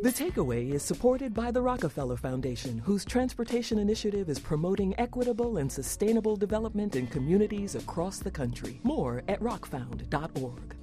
The Takeaway is supported by the Rockefeller Foundation, whose transportation initiative is promoting equitable and sustainable development in communities across the country. More at rockfound.org.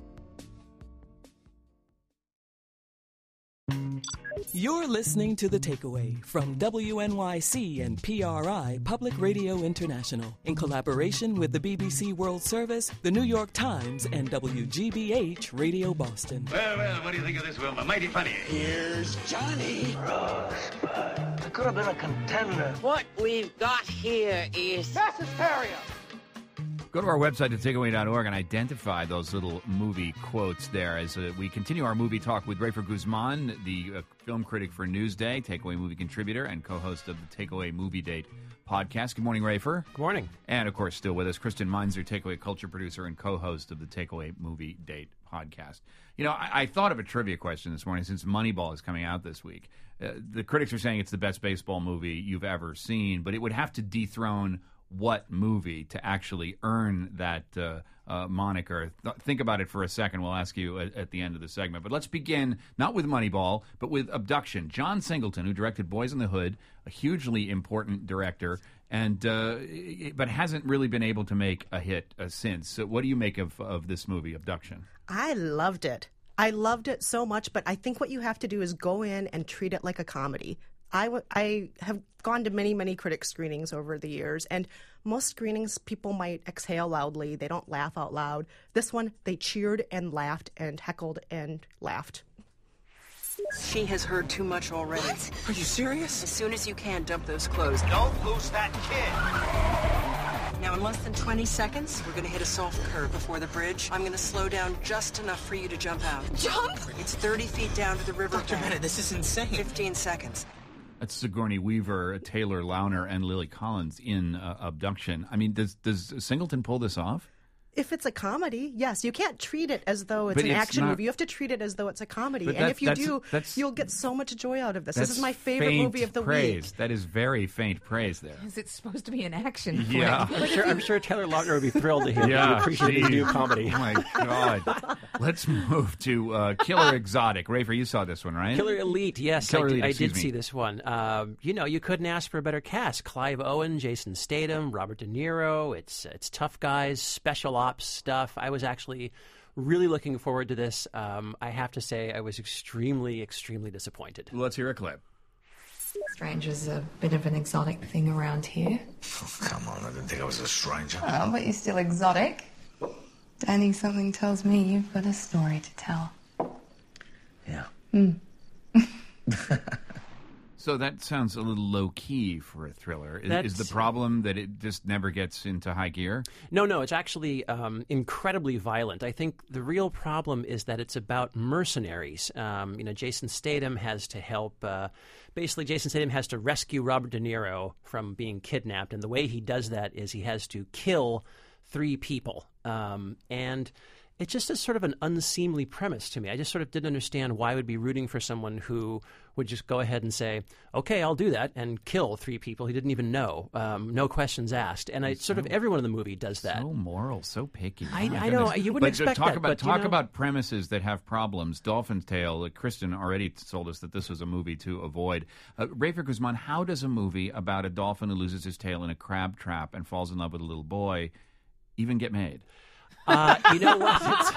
You're listening to The Takeaway from WNYC and PRI Public Radio International in collaboration with the BBC World Service, the New York Times, and WGBH Radio Boston. Well, what do you think of this, Wilma? Mighty funny. Here's Johnny. Rosebud. I could have been a contender. What we've got here is mass hysteria. Go to our website at takeaway.org and identify those little movie quotes there as we continue our movie talk with Rafer Guzman, the film critic for Newsday, Takeaway movie contributor, and co-host of the Takeaway Movie Date podcast. Good morning, Rafer. Good morning. And, of course, still with us, Kristen Meinzer, Takeaway culture producer and co-host of the Takeaway Movie Date podcast. You know, I thought of a trivia question this morning since Moneyball is coming out this week. The critics are saying it's the best baseball movie you've ever seen, but it would have to dethrone what movie to actually earn that moniker. Think about it for a second. We'll ask you at the end of the segment. But let's begin not with Moneyball, but with Abduction. John Singleton, who directed Boys in the Hood, a hugely important director, and but hasn't really been able to make a hit since. So what do you make of this movie, Abduction? I loved it. I loved it so much, but I think what you have to do is go in and treat it like a comedy. I have gone to many, many critic screenings over the years, and most screenings, people might exhale loudly. They don't laugh out loud. This one, they cheered and laughed and heckled and laughed. She has heard too much already. What? Are you serious? As soon as you can, dump those clothes. Don't lose that kid. Now, in less than 20 seconds, we're going to hit a soft curve before the bridge. I'm going to slow down just enough for you to jump out. Jump? It's 30 feet down to the river. Dr. Bennett, this is insane. 15 seconds. That's Sigourney Weaver, Taylor Launer, and Lily Collins in Abduction. I mean, does Singleton pull this off? If it's a comedy, yes. You can't treat it as though it's an action movie. You have to treat it as though it's a comedy. And if you do, you'll get so much joy out of this. This is my favorite movie of the week. That is very faint praise there. Is it supposed to be an action? Yeah. I'm sure Taylor Lautner would be thrilled to hear you appreciate the new comedy. Oh, my God. Let's move to Killer Exotic. Rafer, you saw this one, right? Killer Elite, yes. I did see this one. You couldn't ask for a better cast. Clive Owen, Jason Statham, Robert De Niro. It's tough guys, special ops stuff. I was actually really looking forward to this. I have to say I was extremely, extremely disappointed. Let's hear a clip. Stranger's a bit of an exotic thing around here. Oh, come on, I didn't think I was a stranger. Oh, but you're still exotic. Danny, something tells me you've got a story to tell. Yeah. So that sounds a little low-key for a thriller. Is the problem that it just never gets into high gear? No, it's actually incredibly violent. I think the real problem is that it's about mercenaries. Jason Statham has to help. Basically, Jason Statham has to rescue Robert De Niro from being kidnapped, and the way he does that is he has to kill 3 people. And it's just a sort of an unseemly premise to me. I just sort of didn't understand why I would be rooting for someone who would just go ahead and say, okay, I'll do that, and kill 3 people he didn't even know. No questions asked. And everyone in the movie does that. So moral, so picky. I know. You wouldn't expect that. Talk about premises that have problems. Dolphin's Tale, Kristen already told us that this was a movie to avoid. Rafer Guzman, how does a movie about a dolphin who loses his tail in a crab trap and falls in love with a little boy even get made? You know what?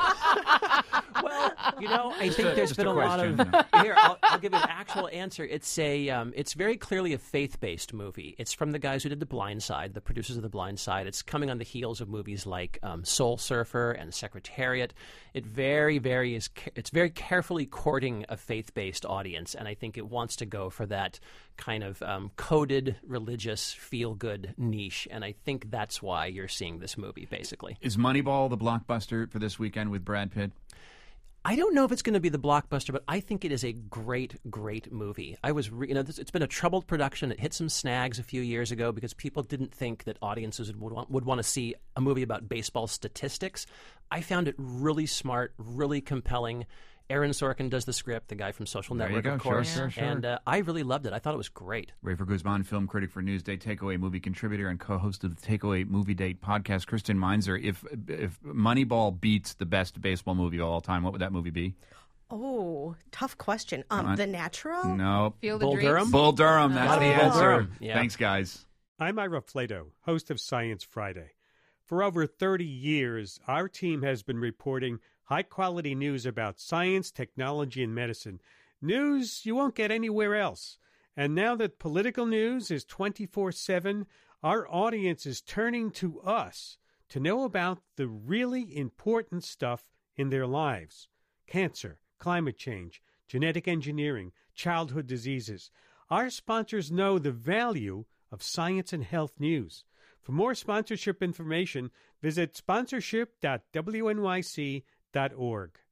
I think there's been a lot of. Here, I'll give you an actual answer. It's very clearly a faith-based movie. It's from the guys who did The Blind Side, the producers of The Blind Side. It's coming on the heels of movies like Soul Surfer and Secretariat. It's very carefully courting a faith-based audience, and I think it wants to go for that kind of coded religious feel-good niche, and I think that's why you're seeing this movie, basically. Is Moneyball the blockbuster for this weekend with Brad Pitt? I don't know if it's going to be the blockbuster, but I think it is a great, great movie. It's been a troubled production. It hit some snags a few years ago because people didn't think that audiences would want to see a movie about baseball statistics. I found it really smart, really compelling. Aaron Sorkin does the script, the guy from Social Network, of course. Sure. And I really loved it. I thought it was great. Rafer Guzman, film critic for Newsday, Takeaway movie contributor, and co-host of the Takeaway Movie Date podcast. Kristen Meinzer, if Moneyball beats the best baseball movie of all time, what would that movie be? Oh, tough question. The Natural? No. Field Bull of Dreams? Durham? Bull Durham, that's Gotta the be Bull answer. Durham, yeah. Thanks, guys. I'm Ira Flato, host of Science Friday. For over 30 years, our team has been reporting high-quality news about science, technology, and medicine. News you won't get anywhere else. And now that political news is 24/7, our audience is turning to us to know about the really important stuff in their lives. Cancer, climate change, genetic engineering, childhood diseases. Our sponsors know the value of science and health news. For more sponsorship information, visit sponsorship.wnyc.org.